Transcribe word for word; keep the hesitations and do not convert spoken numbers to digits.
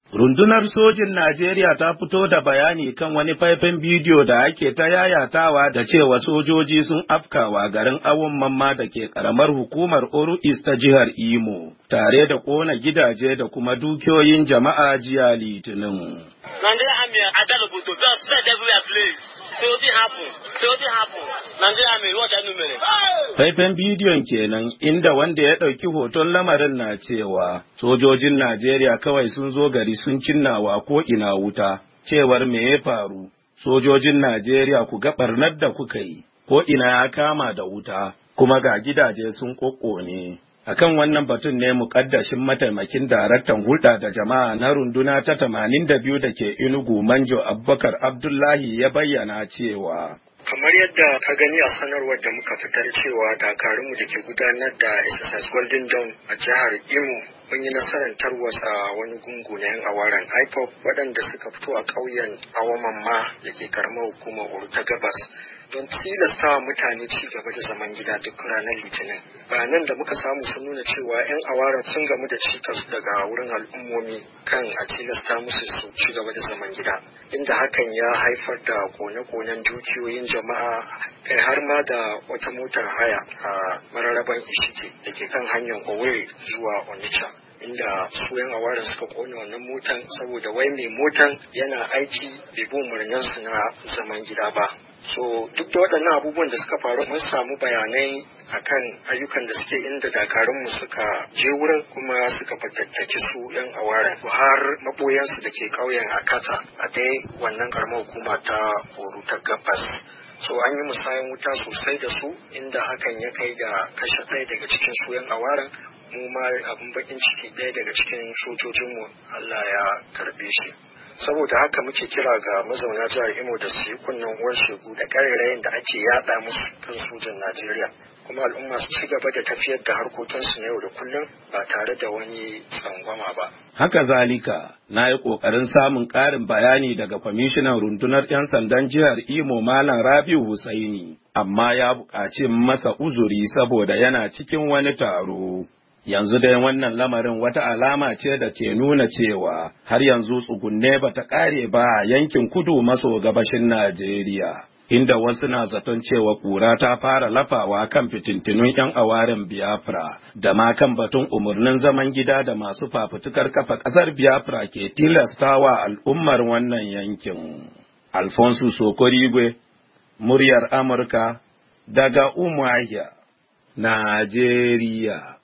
Rundunar sojin Najeriya ta fito da bayani kan wani faifan bidiyo da ake ta yayatawa da cewa sojoji sun afkawa garin Awon Mamma da ke karamar hukumar Oru East ta jihar Imo, tare da kona gidaje da kuma dukiyoyin jama'a jiya Litinin. Faifan bidiyon kenan inda wanda ya ɗauki hoton lamarin na cewa sojojin Najeriya kawai sun zo gari sun cinnawa ko ina wuta, cewar me ya faru, sojojin Najeriya ku ga ɓarnar da kuka yi, ko ina ya kama da wuta, kuma ga gidaje sun ƙoƙƙone. Akan wannan batun ne muƙaddashin mataimakin daraktan hulɗa da jama'a na runduna ta tamanin da biyu da ke Enugu Manjo Abubakar Abdullahi ya bayyana cewa. Kamar yadda ka gani a sanarwar da muka fitar cewa dakarunmu da ke gudanar da exercise Golden Dawn a jihar Imo mun yi nasarar tarwatsa wani gungu na yan awaren I P O B waɗanda suka fito a ƙauyen Awamamma da ke karamar hukumar Oru ta Gabas don tilasta mutane ci gaba da zaman gida duk ranar Litinin. Bayanan da muka samu sun nuna cewa 'yan awaren sun gamu da cikas daga wurin al'ummomi kan a tilasta musu su ci gaba da zaman gida, inda hakan ya haifar da kone-konen dukiyoyin jama'a, kai har ma da wata motar haya a mararraban Ishike da ke kan hanyar Owerri zuwa Onitsha, inda su yan awaren suka kone wannan motan saboda wai mai motan yana aiki bai bi umarninsu na zaman gida ba. So duk da waɗannan abubuwan da suka faru mun samu bayanai akan ayyukan da suke inda dakarunmu suka je wurin kuma suka fatattaki su yan awaren har maɓoyansu da ke ƙauyen Akata a dai wannan karamar hukuma ta Oru ta Gabas. So an yi musayan wuta sosai da su inda hakan ya kai ga kashe ɗaya daga cikin su yan awaren, mu ma abin bakin ciki ɗaya daga cikin sojojinmu Allah ya karɓe shi. Saboda haka muke kira ga mazauna jihar Imo da su yi kunnen uwar shegu da ƙarairayin da ake yada musu kan sojan Najeriya, kuma al'umma su ci gaba da tafiyar da harkokinsu na yau da kullum ba tare da wani tsangwama ba. Haka zalika, na yi ƙoƙarin samun ƙarin bayani daga kwamishinan rundunar 'yan sandan jihar Imo Malam Rabiu Husaini, amma ya buƙaci masa uzuri saboda yana cikin wani taro. Yanzu dai wannan lamarin wata alama ce da ke nuna cewa har yanzu tsugunne ba ta ƙare ba a yankin kudu maso gabashin Najeriya, inda wasu na zaton cewa ƙura ta fara lafawa kan fitintinun 'yan awaren Biafra, da ma kan batun umarnin zaman gida da masu fafutukar kafa ƙasar Biafra ke tilastawa al'ummar wannan yankin. Alfonso Sokorigwe, muryar Amurka, daga Umuahia, Najeriya.